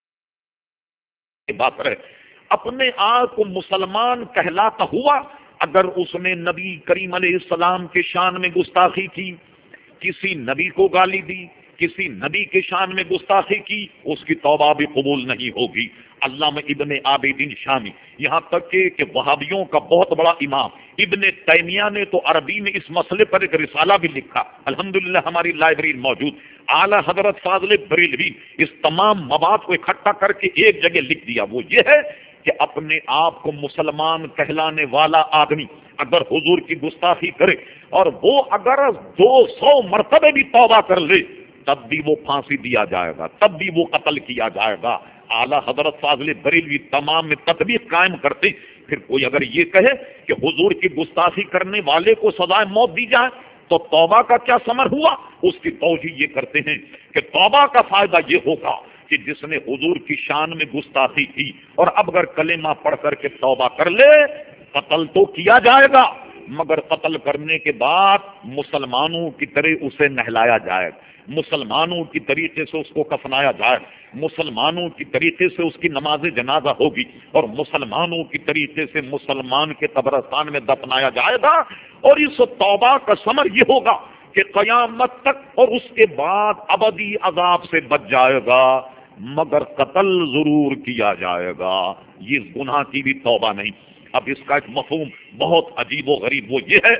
بات ہے. اپنے آپ کو مسلمان کہلاتا ہوا اگر اس نے نبی کریم علیہ السلام کے شان میں گستاخی کی, کسی نبی کو گالی دی, کسی نبی کے شان میں گستاخی کی, اس کی توبہ بھی قبول نہیں ہوگی. علامہ ابن عابدین شامی, یہاں تک کہ, کہ وہابیوں کا بہت بڑا امام ابن تیمیہ نے تو عربی میں اس مسئلے پر ایک رسالہ بھی لکھا, الحمدللہ ہماری لائبریری موجود. اعلی حضرت فاضل بریلوی اس تمام مواد کو اکٹھا کر کے ایک جگہ لکھ دیا. وہ یہ ہے کہ اپنے آپ کو مسلمان کہلانے والا آدمی اگر حضور کی گستاخی کرے اور وہ اگر دو سو مرتبہ بھی توبہ کر لے تب بھی وہ پھانسی دیا جائے گا, تب بھی وہ قتل کیا جائے گا. اعلیٰ حضرت فاضل بریلوی تمام میں تطبیق قائم کرتے. پھر کوئی اگر یہ کہے کہ حضور کی گستاخی کرنے والے کو سزائے موت دی جائے تو توبہ کا کیا ثمر ہوا, اس کی توجیہ یہ کرتے ہیں کہ توبہ کا فائدہ یہ ہوگا کہ جس نے حضور کی شان میں گستاخی کی اور اب اگر کلمہ پڑھ کر کے توبہ کر لے, قتل تو کیا جائے گا مگر قتل کرنے کے بعد مسلمانوں کی طرح اسے نہلایا جائے, مسلمانوں کی طریقے سے اس کو کفنایا جائے, مسلمانوں کی طریقے سے اس کی نماز جنازہ ہوگی اور مسلمانوں کی طریقے سے مسلمان کے قبرستان میں دفنایا جائے گا. اور اس توبہ کا ثمر یہ ہوگا کہ قیامت تک اور اس کے بعد ابدی عذاب سے بچ جائے گا مگر قتل ضرور کیا جائے گا. یہ گناہ کی بھی توبہ نہیں. اب اس کا ایک مفہوم بہت عجیب و غریب وہ یہ ہے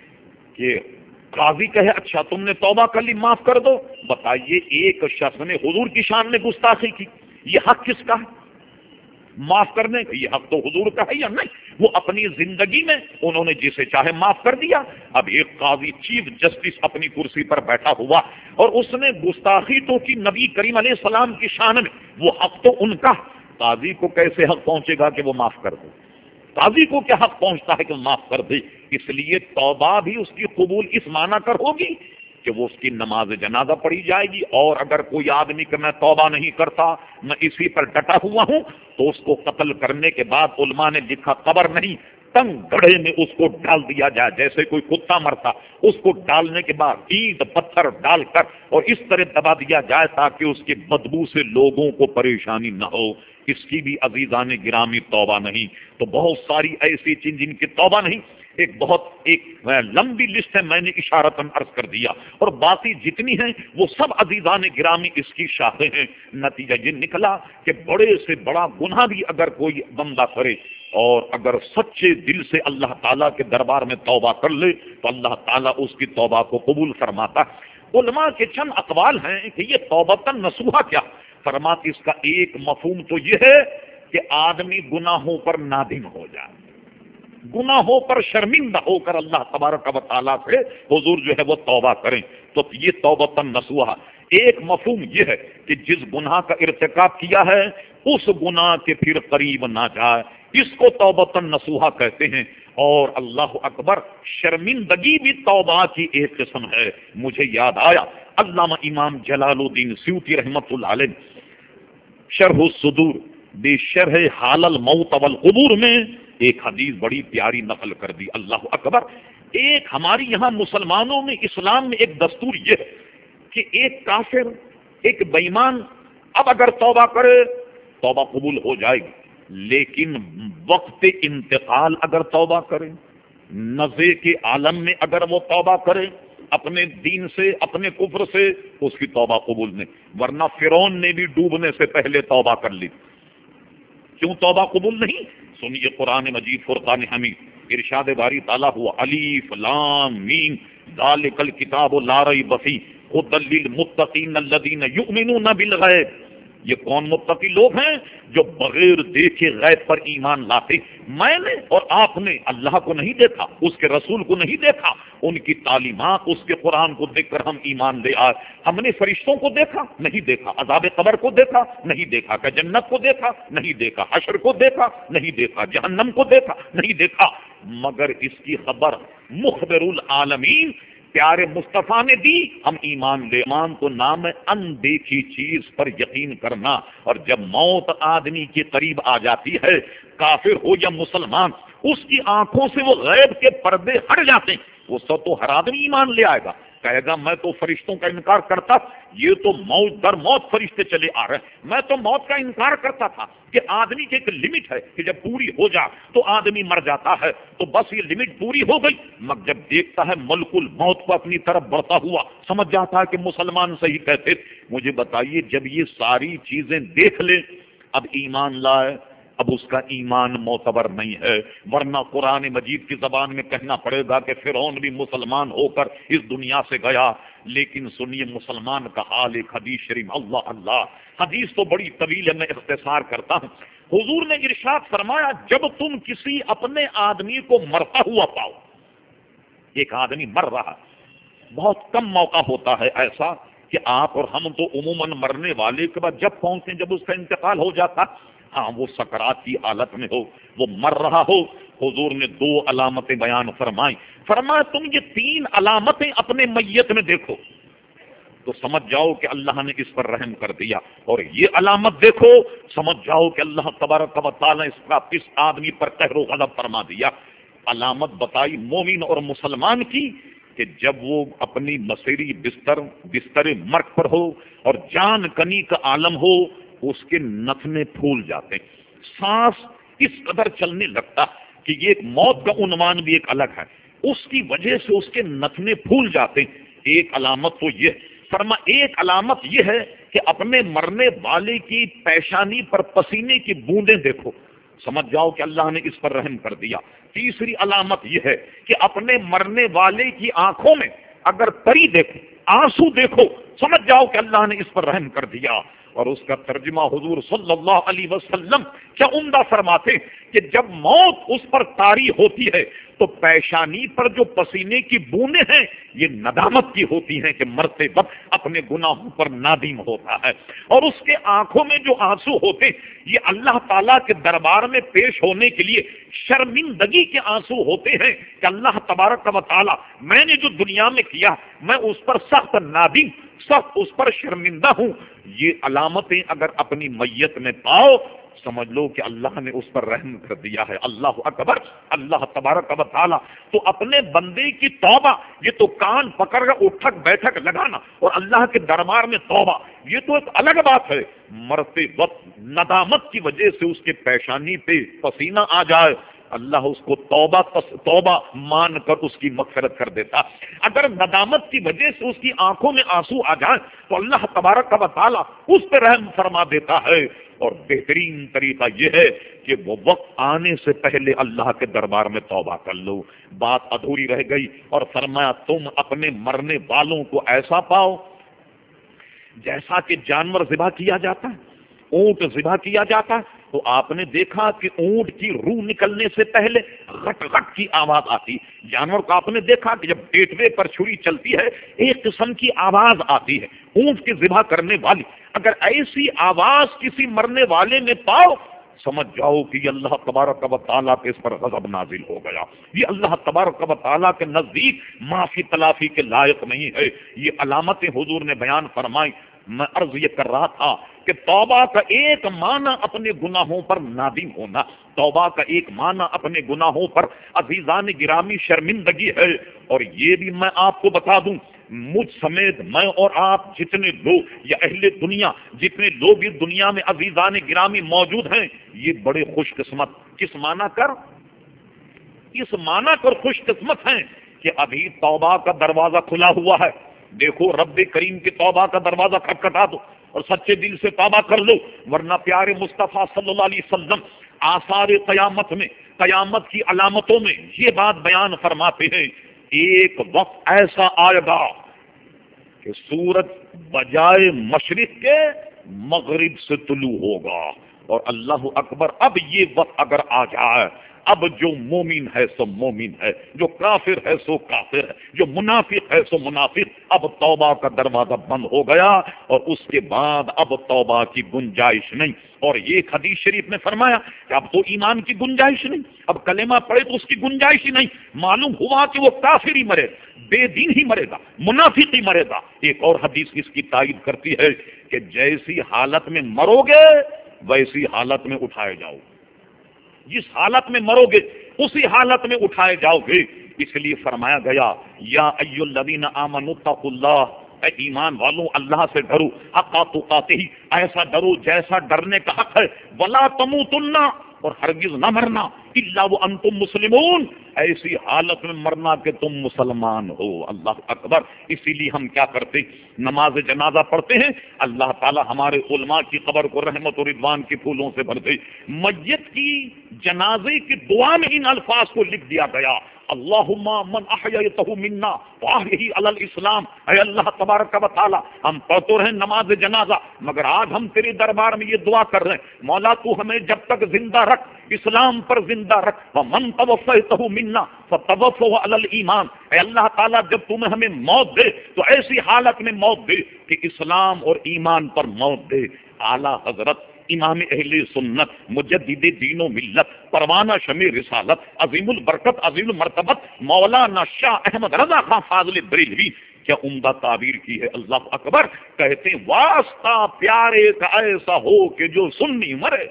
کہ قاضی کہے اچھا تم نے توبہ کر لی معاف کر دو. بتائیے ایک شخص نے حضور کی شان میں گستاخی کی, یہ حق کس کا ہے معاف کرنے کا؟ یہ حق تو حضور کا ہے یا نہیں؟ وہ اپنی زندگی میں انہوں نے جسے چاہے معاف کر دیا. اب ایک قاضی چیف جسٹس اپنی کرسی پر بیٹھا ہوا اور اس نے گستاخی تو کی نبی کریم علیہ السلام کی شان میں, وہ حق تو ان کا. قاضی کو کیسے حق پہنچے گا کہ وہ معاف کر دے؟ قاضی کو کیا حق پہنچتا ہے کہ معاف کر دے؟ اس لیے توبہ بھی اس کی قبول اس معنی کر ہوگی کہ وہ اس کی نماز جنازہ پڑھی جائے گی. اور اگر کوئی آدمی کہ میں توبہ نہیں کرتا, میں اسی پر ڈٹا ہوا ہوں, تو اس کو قتل کرنے کے بعد علماء نے لکھا قبر نہیں تنگ گڑھے میں اس کو ڈال دیا جائے, جیسے کوئی کتا مرتا اس کو ڈالنے کے بعد اینٹ پتھر ڈال کر اور اس طرح دبا دیا جائے تاکہ اس کی بدبو سے لوگوں کو پریشانی نہ ہو. اس کی بھی عزیزان گرامی توبہ نہیں. تو بہت ساری ایسی چیز جن کی توبہ نہیں, ایک بہت ایک لمبی لسٹ ہے, میں نے اشارتاً عرض کر دیا, اور باقی جتنی ہیں وہ سب عزیزان گرامی اس کی شاخیں ہیں. نتیجہ یہ نکلا کہ بڑے سے بڑا گناہ بھی اگر کوئی بندہ کرے اور اگر سچے دل سے اللہ تعالیٰ کے دربار میں توبہ کر لے تو اللہ تعالیٰ اس کی توبہ کو قبول فرماتا. علماء کے چند اقوال ہیں کہ یہ توبۃ نصوحہ کیا؟ فرماتے اس کا ایک مفہوم تو یہ ہے کہ آدمی گناہوں پر نادم ہو جائے، گناہوں پر شرمندہ ہو کر اللہ تبارک و تعالیٰ سے حضور جو ہے وہ توبہ کریں، تو یہ توبۃ نصوحہ۔ ایک مفہوم یہ ہے کہ جس گناہ کا ارتکاب کیا ہے اس گناہ کے پھر قریب نہ جائے، اس کو توبۃ نصوحہ کہتے ہیں۔ اور اللہ اکبر، شرمندگی بھی توبہ کی ایک قسم ہے۔ مجھے یاد آیا علامہ امام جلال الدین سیوطی رحمۃ اللہ علیہ شرح الصدور بے شرح حال الموت والقبور میں ایک حدیث بڑی پیاری نقل کر دی۔ اللہ اکبر، ایک ہماری یہاں مسلمانوں میں، اسلام میں ایک دستور یہ ہے کہ ایک کافر، ایک بے ایمان اب اگر توبہ کرے توبہ قبول ہو جائے گی، لیکن وقت انتقال اگر توبہ کرے، نزے کے عالم میں اگر وہ توبہ کرے اپنے دین سے، اپنے کفر سے، اس کی توبہ قبول نہیں۔ ورنہ فرعون نے بھی ڈوبنے سے پہلے توبہ کر لی۔ کیوں توبہ قبول نہیں؟ سنیے قرآن مجید فرقان حمید، ارشاد باری تعالیٰ ہوا الف لام میم ذالک الکتاب لا ریب فیہ ھدی للمتقین الذین یؤمنون بالغیب۔ یہ کون متقی لوگ ہیں؟ جو بغیر دیکھے غیب پر ایمان لاتے۔ میں نے اور آپ نے اللہ کو نہیں دیکھا، اس کے رسول کو نہیں دیکھا، ان کی تعلیمات، اس کے قرآن کو دیکھ کر ہم ایمان لے آئے۔ ہم نے فرشتوں کو دیکھا نہیں دیکھا، عذاب قبر کو دیکھا نہیں دیکھا، کہ جنت کو دیکھا نہیں دیکھا، حشر کو دیکھا نہیں دیکھا، جہنم کو دیکھا نہیں دیکھا، مگر اس کی خبر مخبر العالمین پیارے مصطفیٰ نے دی، ہم ایمان لے۔ ایمان تو نام ہے اندیکھی چیز پر یقین کرنا، اور جب موت آدمی کے قریب آ جاتی ہے، کافر ہو یا مسلمان، اس کی آنکھوں سے وہ غیب کے پردے ہٹ جاتے ہیں۔ وہ سب تو ہر آدمی ایمان لے آئے گا، کہے گا میں تو فرشتوں کا انکار کرتا، یہ تو موت در موت فرشتے چلے آ رہے ہیں، میں تو موت کا انکار کرتا تھا کہ آدمی کی ایک لمٹ ہے کہ جب پوری ہو جا تو آدمی مر جاتا ہے، تو بس یہ لمٹ پوری ہو گئی۔ مگر جب دیکھتا ہے ملک الموت کو اپنی طرف بڑھتا ہوا، سمجھ جاتا ہے کہ مسلمان صحیح کہتے۔ مجھے بتائیے، جب یہ ساری چیزیں دیکھ لے، اب ایمان لائے، اب اس کا ایمان معتبر نہیں ہے، ورنہ قرآن مجید کی زبان میں کہنا پڑے گا کہ فرعون بھی مسلمان ہو کر اس دنیا سے گیا۔ لیکن سنیے مسلمان کا حال، ایک حدیث شریف، اللہ اللہ، حدیث تو بڑی طویل ہے، میں اختصار کرتا ہوں۔ حضور نے ارشاد فرمایا، جب تم کسی اپنے آدمی کو مرتا ہوا پاؤ، ایک آدمی مر رہا، بہت کم موقع ہوتا ہے ایسا کہ آپ اور ہم تو عموماً مرنے والے کے بعد جب پہنچتے جب اس کا انتقال ہو جاتا، ہاں وہ سکرات کی حالت میں ہو، وہ مر رہا ہو، حضور نے دو علامتیں بیان فرمائیں۔ فرمایا تم یہ تین علامتیں اپنے میت میں دیکھو تو سمجھ جاؤ کہ اللہ نے اس پر رحم کر دیا، اور یہ علامت دیکھو سمجھ جاؤ کہ اللہ تبارک و تعالیٰ اس کا اس آدمی پر قہر و غضب فرما دیا۔ علامت بتائی مومن اور مسلمان کی کہ جب وہ اپنی مسیری بستر بستر مرگ پر ہو اور جان کنی کا عالم ہو، اس کے نتنے پھول جاتے، سانس اس قدر چلنے لگتا کہ یہ ایک موت کا عنوان بھی ایک الگ ہے، اس کی وجہ سے اس کے نتنے پھول جاتے۔ ایک علامت تو یہ فرما ایک علامت یہ ہے کہ اپنے مرنے والے کی پیشانی پر پسینے کی بوندیں دیکھو، سمجھ جاؤ کہ اللہ نے اس پر رحم کر دیا۔ تیسری علامت یہ ہے کہ اپنے مرنے والے کی آنکھوں میں اگر تری دیکھو، آنسو دیکھو، سمجھ جاؤ کہ اللہ نے اس پر رحم کر دیا۔ اور اس کا ترجمہ حضور صلی اللہ علیہ وسلم کیا عمدہ فرماتے کہ جب موت اس پر طاری ہوتی ہے تو پیشانی پر جو پسینے کی بوندیں ہیں یہ ندامت کی ہوتی ہیں کہ مرتے وقت اپنے گناہوں پر نادم ہوتا ہے، اور اس کے آنکھوں میں جو آنسو ہوتے یہ اللہ تعالیٰ کے دربار میں پیش ہونے کے لیے شرمندگی کے آنسو ہوتے ہیں کہ اللہ تبارک و تعالیٰ میں نے جو دنیا میں کیا میں اس پر سخت نادم، سخت اس پر شرمندہ ہوں۔ یہ علامتیں اگر اپنی میت میں پاؤ سمجھ لو کہ اللہ نے اس پر رحم کر دیا ہے۔ اللہ اکبر، اللہ تبارک و تعالیٰ تو اپنے بندے کی توبہ، یہ تو کان پکڑ کر اٹھک بیٹھک لگانا اور اللہ کے دربار میں توبہ، یہ تو ایک الگ بات ہے۔ مرتے وقت ندامت کی وجہ سے اس کے پیشانی پہ پسینہ آ جائے، اللہ اس کو توبہ توبہ مان کر اس کی مغفرت کر دیتا۔ اگر ندامت کی وجہ سے اس کی آنکھوں میں آنسو آ جائیں تو اللہ تبارک و تعالیٰ اس پہ رحم فرما دیتا ہے، اور بہترین طریقہ یہ ہے کہ وہ وقت آنے سے پہلے اللہ کے دربار میں توبہ کر لو. بات ادھوری رہ گئی اور فرمایا تم اپنے مرنے والوں کو ایسا پاؤ جیسا کہ جانور ذبح کیا جاتا ہے، اونٹ ذبح کیا جاتا ہے، تو آپ نے دیکھا کہ اونٹ کی روح نکلنے سے پہلے غٹ غٹ کی آواز آتی. جانور کو آپ نے دیکھا کہ جب پیٹوے پر چھری چلتی ہے ایک قسم کی آواز آتی ہے اونٹ کی ذبح کرنے والی. اگر ایسی آواز کسی مرنے والے میں پاؤ سمجھ جاؤ کہ یہ اللہ تبارک و تعالیٰ کے اس پر غضب نازل ہو گیا، یہ اللہ تبارک و تعالیٰ کے نزدیک معافی تلافی کے لائق نہیں ہے. یہ علامتیں حضور نے بیان فرمائی. میں عرض یہ کر رہا تھا کہ توبہ کا ایک معنی اپنے گناہوں پر نادم ہونا، توبہ کا ایک معنی اپنے گناہوں پر عزیزان گرامی شرمندگی ہے. اور یہ بھی میں آپ کو بتا دوں، مجھ سمیت میں اور آپ جتنے لوگ یا اہل دنیا جتنے لوگ اس دنیا میں عزیزان گرامی موجود ہیں یہ بڑے خوش قسمت کس معنی کر اس معنی کر خوش قسمت ہیں کہ ابھی توبہ کا دروازہ کھلا ہوا ہے. دیکھو رب کریم کے توبہ کا دروازہ کھٹکھٹا دو اور سچے دل سے توبہ کر لو، ورنہ پیارے مصطفیٰ صلی اللہ علیہ وسلم آثار قیامت میں قیامت کی علامتوں میں یہ بات بیان فرماتے ہیں ایک وقت ایسا آئے گا کہ سورج بجائے مشرق کے مغرب سے طلوع ہوگا. اور اللہ اکبر، اب یہ وقت اگر آ جائے اب جو مومن ہے سو مومن ہے، جو کافر ہے سو کافر ہے، جو منافق ہے سو منافق. اب توبہ کا دروازہ بند ہو گیا اور اس کے بعد اب توبہ کی گنجائش نہیں. اور یہ حدیث شریف میں فرمایا کہ اب تو ایمان کی گنجائش نہیں، اب کلمہ پڑھے تو اس کی گنجائش ہی نہیں. معلوم ہوا کہ وہ کافر ہی مرے، بے دین ہی مرے گا، منافق ہی مرے گا. ایک اور حدیث اس کی تائید کرتی ہے کہ جیسی حالت میں مرو گے ویسی حالت میں اٹھائے جاؤ، جس حالت میں مرو گے اسی حالت میں اٹھائے جاؤ گے. اس لیے فرمایا گیا یا ایھا الذین آمنوا اتقوا اللہ، اے ایمان والوں اللہ سے ڈرو، حق تقاتہ، ایسا ڈرو جیسا ڈرنے کا حق ہے، ولا تموتن، اور ہرگز نہ مرنا الا وانتم مسلمون، ایسی حالت میں مرنا کہ تم مسلمان ہو. اللہ اکبر. اسی لیے ہم کیا کرتے نماز جنازہ پڑھتے ہیں، اللہ تعالی ہمارے علماء کی قبر کو رحمت و رضوان کے پھولوں سے بھر دے. میت کی جنازے کی دعا میں ان الفاظ کو لکھ دیا گیا اللہم من احییتہ منا واحیہ علی الاسلام. اے اللہ تبارک و تعالی ہم پڑھتے رہے نماز جنازہ مگر آج ہم تیرے دربار میں یہ دعا کر رہے ہیں مولا تو ہمیں جب تک زندہ رکھ اسلام پر زندہ رکھ. ومن توفیتہ منا فتوفہ علی الایمان. اے اللہ تعالی جب تمہیں ہمیں موت دے تو ایسی حالت میں موت دے کہ اسلام اور ایمان پر موت دے. اعلیٰ حضرت امام اہل سنت مجدد دین و ملت پروانہ شمع رسالت عظیم البرکت عظیم المرتبت مولانا شاہ احمد رضا خان فاضل بریلوی کیا عمدہ تعبیر کی ہے. اللہ اکبر. کہتے ہیں واسطہ پیارے کا ایسا ہو کہ جو سنی مرے،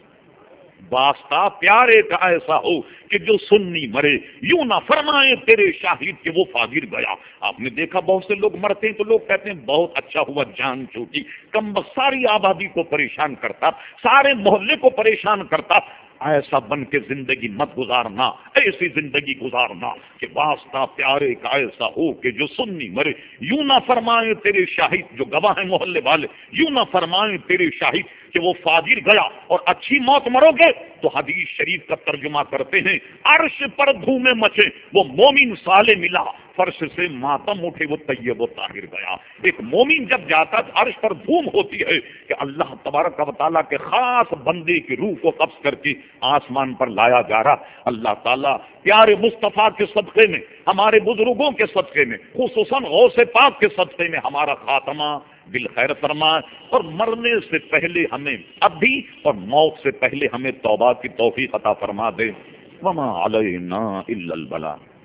واسطہ پیارے کا ایسا ہو کہ جو سنی مرے، یوں نہ فرمائے تیرے شاہد کہ وہ فاجر گیا. آپ نے دیکھا بہت سے لوگ مرتے ہیں تو لوگ کہتے ہیں بہت اچھا ہوا جان چھوٹی. کم بخت ساری آبادی کو پریشان کرتا، سارے محلے کو پریشان کرتا. ایسا بن کے زندگی مت گزارنا، ایسی زندگی گزارنا کہ واسطہ پیارے کا ایسا ہو کہ جو سنی مرے. یوں نہ فرمائے تیرے شاہد جو گواہ ہیں محلے والے، یوں نہ فرمائے تیرے شاہد کہ وہ فاجر گیا. اور اچھی موت مرو گے تو حدیث شریف کا ترجمہ کرتے ہیں عرش پر دھومے مچے وہ مومن صالح ملا، فرش سے ماتم اٹھے وہ طیب و طاہر گیا. ایک مومن جب جاتا ہے عرش پر دھوم ہوتی ہے کہ اللہ تبارک و تعالیٰ کے خاص بندے کی روح کو قبض کر کے آسمان پر لایا جا رہا. اللہ تعالیٰ پیارے مصطفیٰ کے صدقے میں، ہمارے بزرگوں کے صدقے میں، خصوصاً غوث پاک کے صدقے میں ہمارا خاتمہ بالخیر فرمائے اور مرنے سے پہلے ہمیں اب بھی اور موت سے پہلے ہمیں توبہ کی توفیق عطا فرما دے. وما علینا الا البلاغ.